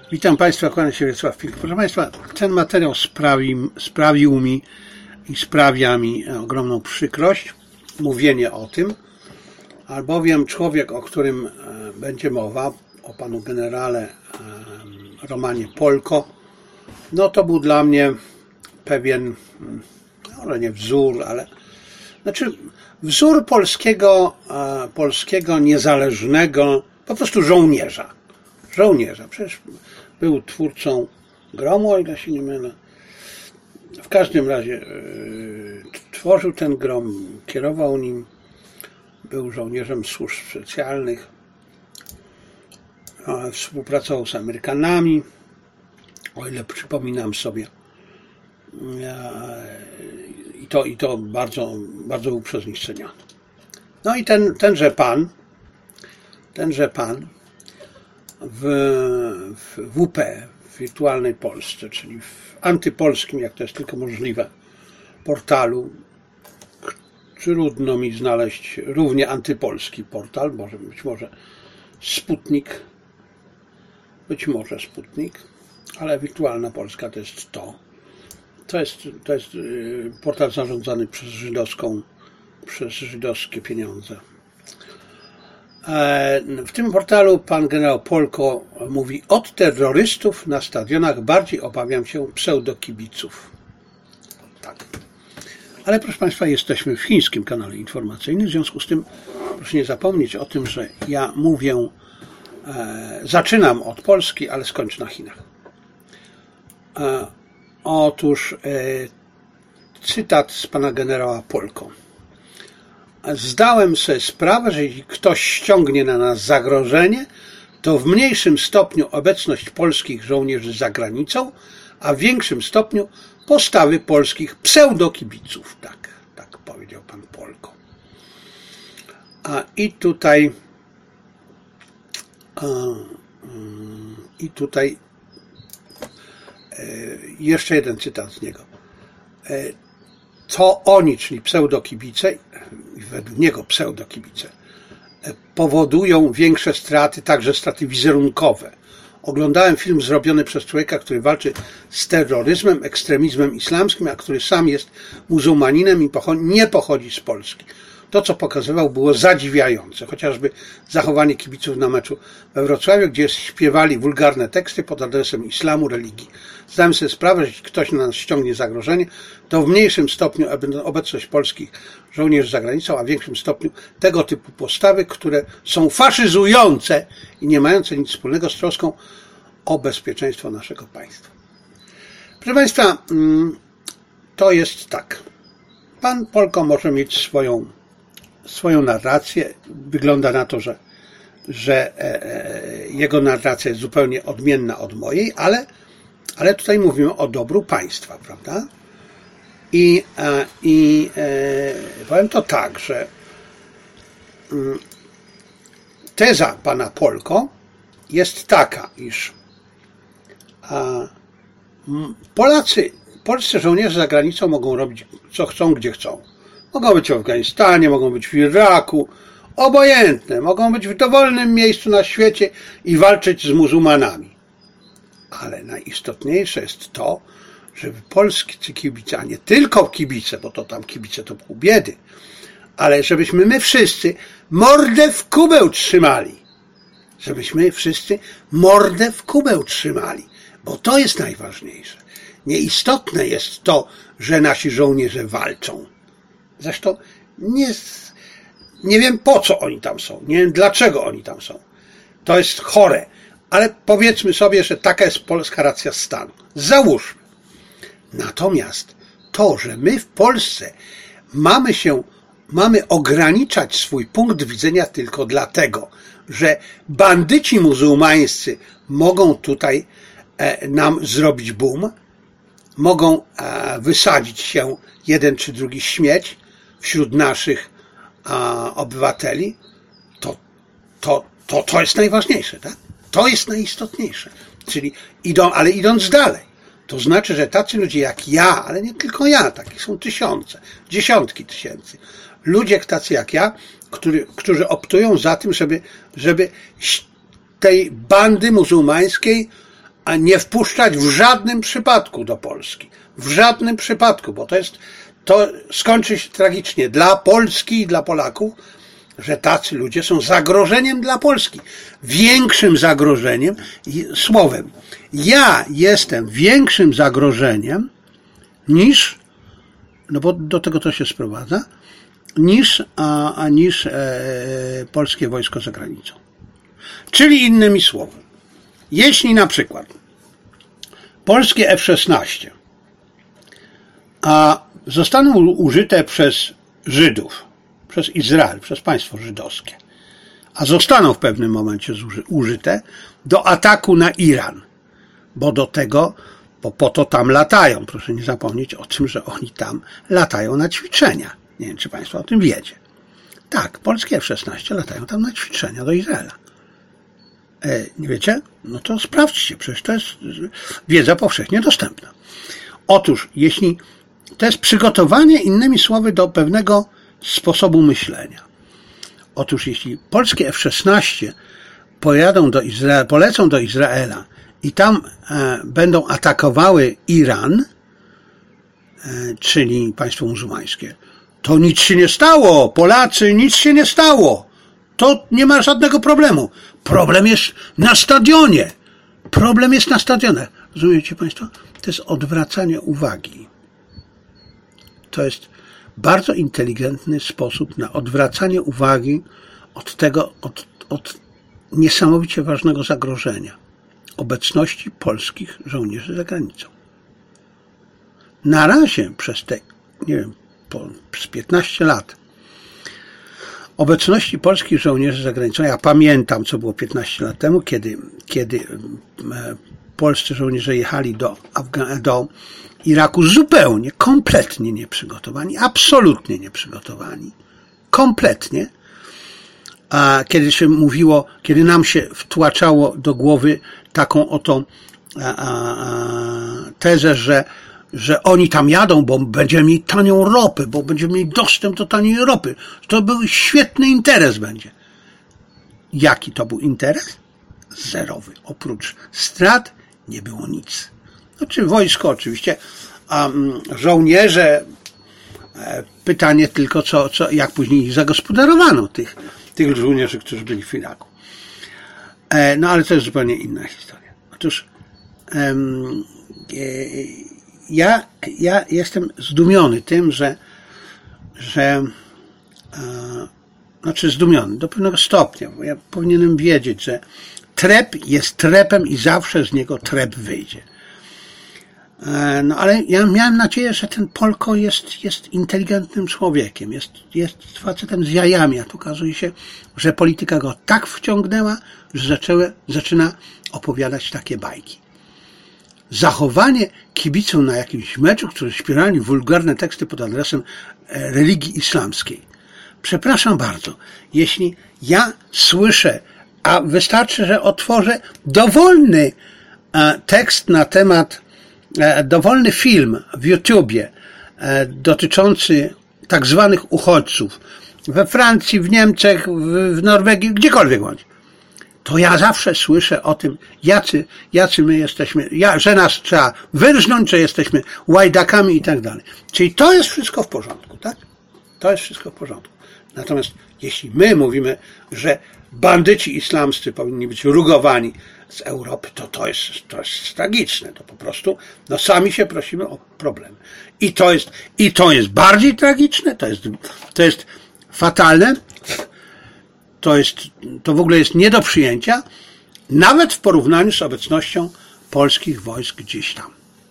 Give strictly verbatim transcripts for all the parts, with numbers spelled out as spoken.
Witam Państwa, kłaniam się Wiesław Pilk. Proszę Państwa, ten materiał sprawi, sprawił mi i sprawia mi ogromną przykrość, mówienie o tym, albowiem człowiek, o którym będzie mowa, o panu generale Romanie Polko, no to był dla mnie pewien, może nie wzór, ale znaczy wzór polskiego, polskiego niezależnego, po prostu żołnierza. Żołnierza. Przecież był twórcą gromu, o ile się nie mylę. W każdym razie yy, tworzył ten grom, kierował nim, był żołnierzem służb specjalnych, yy, współpracował z Amerykanami, o ile przypominam sobie. Yy, I to, i to bardzo, bardzo był przez nich ceniony. No i ten, tenże pan, tenże pan w, w W P, w Wirtualnej Polsce, czyli w antypolskim, jak to jest tylko możliwe, portalu. Trudno mi znaleźć równie antypolski portal, może być może Sputnik, być może Sputnik, ale Wirtualna Polska to jest to. To jest, to jest portal zarządzany przez żydowską, przez żydowskie pieniądze. W tym portalu pan generał Polko mówi: od terrorystów na stadionach bardziej obawiam się pseudokibiców. Tak. Ale proszę Państwa, jesteśmy w chińskim kanale informacyjnym, w związku z tym proszę nie zapomnieć o tym, że ja mówię, e, zaczynam od Polski, ale skończę na Chinach. E, otóż e, cytat z pana generała Polko. Zdałem sobie sprawę, że jeśli ktoś ściągnie na nas zagrożenie, to w mniejszym stopniu obecność polskich żołnierzy za granicą, a w większym stopniu postawy polskich pseudokibiców. Tak, tak powiedział pan Polko. A i tutaj a, i tutaj jeszcze jeden cytat z niego. To oni, czyli pseudokibice, według niego pseudokibice, powodują większe straty, także straty wizerunkowe. Oglądałem film zrobiony przez człowieka, który walczy z terroryzmem, ekstremizmem islamskim, a który sam jest muzułmaninem i nie pochodzi z Polski. To, co pokazywał, było zadziwiające. Chociażby zachowanie kibiców na meczu we Wrocławiu, gdzie śpiewali wulgarne teksty pod adresem islamu, religii. Zdałem sobie sprawę, że jeśli ktoś na nas ściągnie zagrożenie, to w mniejszym stopniu obecność polskich żołnierzy za granicą, a w większym stopniu tego typu postawy, które są faszyzujące i nie mające nic wspólnego z troską o bezpieczeństwo naszego państwa. Proszę Państwa, to jest tak. Pan Polko może mieć swoją swoją narrację. Wygląda na to, że, że jego narracja jest zupełnie odmienna od mojej, ale, ale tutaj mówimy o dobru państwa, prawda? I, i powiem to tak, że teza pana Polko jest taka, iż Polacy, polscy żołnierze za granicą mogą robić co chcą, gdzie chcą. Mogą być w Afganistanie, mogą być w Iraku, obojętne, mogą być w dowolnym miejscu na świecie i walczyć z muzułmanami. Ale najistotniejsze jest to, żeby polscy kibice, a nie tylko kibice, bo to tam kibice to pół biedy, ale żebyśmy my wszyscy mordę w kubeł trzymali. Żebyśmy wszyscy mordę w kubeł trzymali, bo to jest najważniejsze. Nieistotne jest to, że nasi żołnierze walczą. Zresztą nie, nie wiem, po co oni tam są, nie wiem, dlaczego oni tam są. To jest chore, ale powiedzmy sobie, że taka jest polska racja stanu. Załóżmy. Natomiast to, że my w Polsce mamy się, mamy ograniczać swój punkt widzenia tylko dlatego, że bandyci muzułmańscy mogą tutaj e, nam zrobić boom, mogą e, wysadzić się jeden czy drugi śmieć wśród naszych a, obywateli, to, to, to, to jest najważniejsze, tak? To jest najistotniejsze. Czyli idą, ale idąc dalej, to znaczy, że tacy ludzie jak ja, ale nie tylko ja, takich są tysiące, dziesiątki tysięcy, ludzie tacy jak ja, który, którzy optują za tym, żeby, żeby tej bandy muzułmańskiej a nie wpuszczać w żadnym przypadku do Polski. W żadnym przypadku, bo to jest, to skończy się tragicznie dla Polski i dla Polaków, że tacy ludzie są zagrożeniem dla Polski. Większym zagrożeniem, słowem, ja jestem większym zagrożeniem niż, no bo do tego to się sprowadza, niż, a, a niż e, polskie wojsko za granicą. Czyli innymi słowy, jeśli na przykład polskie F szesnaście a zostaną użyte przez Żydów, przez Izrael, przez państwo żydowskie, a zostaną w pewnym momencie użyte do ataku na Iran, bo do tego, bo po to tam latają. Proszę nie zapomnieć o tym, że oni tam latają na ćwiczenia. Nie wiem, czy państwo o tym wiecie. Tak, polskie F szesnaście latają tam na ćwiczenia do Izraela. E, nie wiecie? No to sprawdźcie, przecież to jest wiedza powszechnie dostępna. Otóż, jeśli to jest przygotowanie, innymi słowy, do pewnego sposobu myślenia. Otóż, jeśli polskie F szesnaście pojadą do Izraela, polecą do Izraela i tam e, będą atakowały Iran, e, czyli państwo muzułmańskie, to nic się nie stało. Polacy, nic się nie stało. To nie ma żadnego problemu. Problem jest na stadionie. Problem jest na stadionie. Rozumiecie państwo? To jest odwracanie uwagi. To jest bardzo inteligentny sposób na odwracanie uwagi od tego, od, od niesamowicie ważnego zagrożenia. Obecności polskich żołnierzy za granicą. Na razie przez te, nie wiem, po, przez piętnaście lat obecności polskich żołnierzy za granicą, ja pamiętam, co było piętnaście lat temu, kiedy, kiedy polscy żołnierze jechali do, Afga- do Iraku zupełnie, kompletnie nieprzygotowani, absolutnie nieprzygotowani, kompletnie, a kiedy się mówiło, kiedy nam się wtłaczało do głowy taką oto a, a, tezę, że że oni tam jadą, bo będziemy mieli tanią ropę, bo będziemy mieli dostęp do taniej ropy. To był świetny interes będzie. Jaki to był interes? Zerowy. Oprócz strat nie było nic. Znaczy wojsko oczywiście, a żołnierze, pytanie tylko, co, co, jak później ich zagospodarowano, tych, tych żołnierzy, którzy byli w Iraku. No ale to jest zupełnie inna historia. Otóż um, e, Ja, ja jestem zdumiony tym, że, że e, znaczy zdumiony do pewnego stopnia, bo ja powinienem wiedzieć, że trep jest trepem i zawsze z niego trep wyjdzie. E, no ale ja miałem nadzieję, że ten Polko jest, jest inteligentnym człowiekiem, jest, jest facetem z jajami, a tu okazuje się, że polityka go tak wciągnęła, że zaczęły, zaczyna opowiadać takie bajki. Zachowanie kibiców na jakimś meczu, którzy śpiewali wulgarne teksty pod adresem religii islamskiej. Przepraszam bardzo, jeśli ja słyszę, a wystarczy, że otworzę dowolny tekst na temat, dowolny film w YouTubie dotyczący tak zwanych uchodźców we Francji, w Niemczech, w Norwegii, gdziekolwiek bądź, to ja zawsze słyszę o tym, jacy, jacy my jesteśmy, ja, że nas trzeba wyrżnąć, że jesteśmy łajdakami i tak dalej. Czyli to jest wszystko w porządku, tak? To jest wszystko w porządku. Natomiast jeśli my mówimy, że bandyci islamscy powinni być rugowani z Europy, to to jest, to jest tragiczne. To po prostu, no sami się prosimy o problemy. I to jest, i to jest bardziej tragiczne, to jest, to jest fatalne, to jest, to w ogóle jest nie do przyjęcia, nawet w porównaniu z obecnością polskich wojsk gdzieś tam.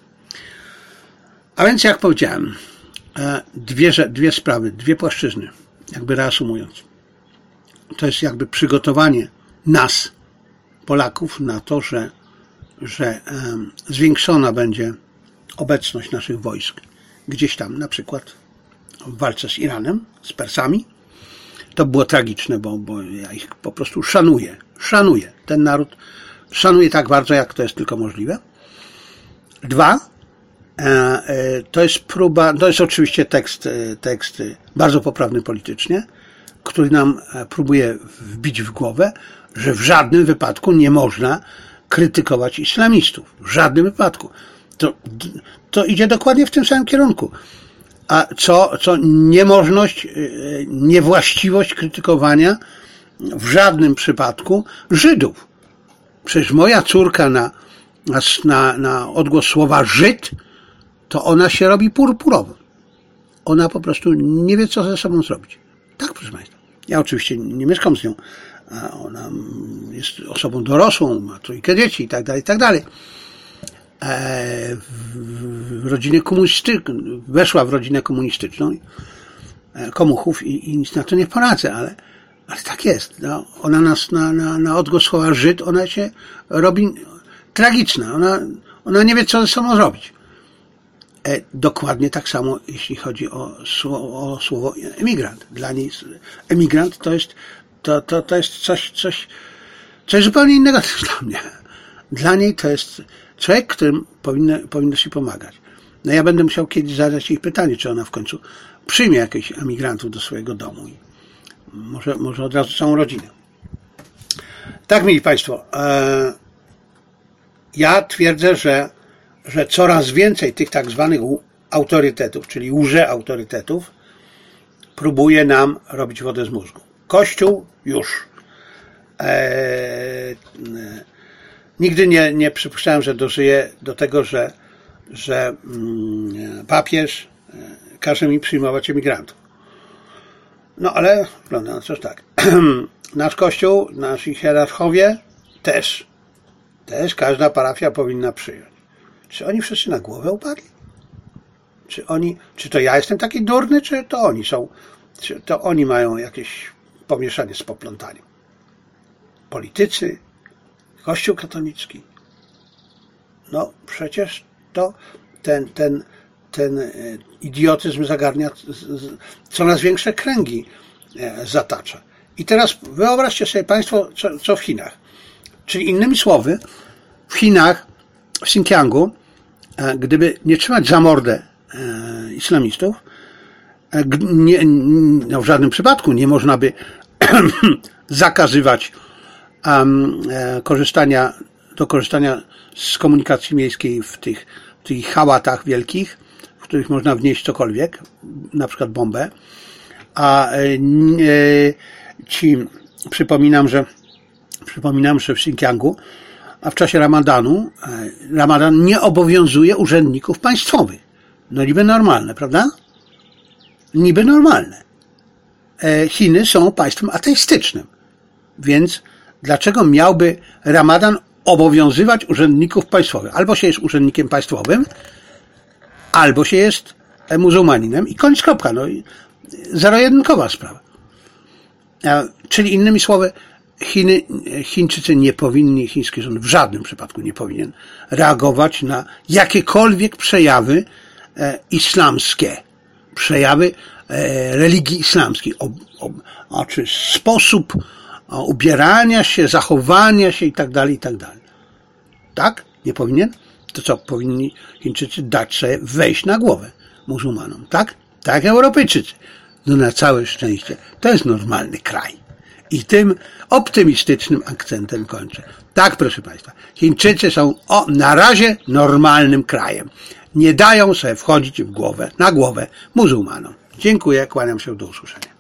A więc jak powiedziałem, dwie, dwie sprawy, dwie płaszczyzny, jakby reasumując. To jest jakby przygotowanie nas, Polaków, na to, że, że zwiększona będzie obecność naszych wojsk gdzieś tam, na przykład w walce z Iranem, z Persami. To było tragiczne, bo, bo ja ich po prostu szanuję. Szanuję. Ten naród szanuję tak bardzo, jak to jest tylko możliwe. Dwa, to jest próba, to jest oczywiście tekst, tekst bardzo poprawny politycznie, który nam próbuje wbić w głowę, że w żadnym wypadku nie można krytykować islamistów. W żadnym wypadku. To, to idzie dokładnie w tym samym kierunku. A co, co niemożność, niewłaściwość krytykowania w żadnym przypadku Żydów. Przecież moja córka na, na, na odgłos słowa Żyd, to ona się robi purpurową. Ona po prostu nie wie, co ze sobą zrobić. Tak, proszę Państwa. Ja oczywiście nie mieszkam z nią. A ona jest osobą dorosłą, ma trójkę dzieci i tak dalej, i tak dalej. E, w rodzinę komunistyczną, weszła w rodzinę komunistyczną, komuchów i, i nic na to nie poradzę, ale, ale tak jest. No, ona nas na, na, na odgłos słowa Żyd, ona się robi tragiczna. Ona, ona nie wie, co ze sobą zrobić. E, dokładnie tak samo, jeśli chodzi o słowo, o słowo emigrant. Dla niej emigrant to jest, to, to, to jest coś, coś, coś zupełnie innego niż dla mnie. Dla niej to jest człowiek, którym powinno, powinno się pomagać. No ja będę musiał kiedyś zadać jej pytanie, czy ona w końcu przyjmie jakichś emigrantów do swojego domu. I może, może od razu całą rodzinę. Tak, mili Państwo, e, ja twierdzę, że, że coraz więcej tych tak zwanych autorytetów, czyli łże-autorytetów, próbuje nam robić wodę z mózgu. Kościół już. E, e, nigdy nie, nie przypuszczałem, że dożyję do tego, że, że mm, papież każe mi przyjmować emigrantów. No ale wygląda na coś tak. Nasz Kościół, nasi hierarchowie też. Też każda parafia powinna przyjąć. Czy oni wszyscy na głowę upadli? Czy oni, czy to ja jestem taki durny, czy to oni są, czy to oni mają jakieś pomieszanie z poplątaniem? Politycy, Kościół katolicki. No przecież to ten, ten, ten idiotyzm zagarnia coraz większe kręgi, zatacza. I teraz wyobraźcie sobie Państwo, co, co w Chinach. Czyli innymi słowy, w Chinach, w Xinjiangu, gdyby nie trzymać za mordę islamistów, nie, no w żadnym przypadku nie można by zakazywać um, korzystania, do korzystania z komunikacji miejskiej w tych, w tych hałatach wielkich, w których można wnieść cokolwiek, na przykład bombę. A e, ci, przypominam, że przypominam, że w Xinjiangu, a w czasie Ramadanu, Ramadan nie obowiązuje urzędników państwowych. No niby normalne, prawda? Niby normalne. Chiny są państwem ateistycznym. Więc dlaczego miałby Ramadan obowiązywać urzędników państwowych? Albo się jest urzędnikiem państwowym, albo się jest muzułmaninem i koniec kropka. No, zero-jedynkowa sprawa. Czyli innymi słowy, Chiny, Chińczycy nie powinni, chiński rząd w żadnym przypadku nie powinien reagować na jakiekolwiek przejawy e, islamskie, przejawy e, religii islamskiej, o, o, o, czy sposób o, ubierania się, zachowania się i tak dalej, i tak dalej. Tak? Nie powinien? To co, powinni Chińczycy dać sobie wejść na głowę muzułmanom, tak? Tak, Europejczycy. No na całe szczęście, to jest normalny kraj. I tym optymistycznym akcentem kończę. Tak, proszę Państwa, Chińczycy są o, na razie normalnym krajem. Nie dają sobie wchodzić w głowę, na głowę muzułmanom. Dziękuję, kłaniam się, do usłyszenia.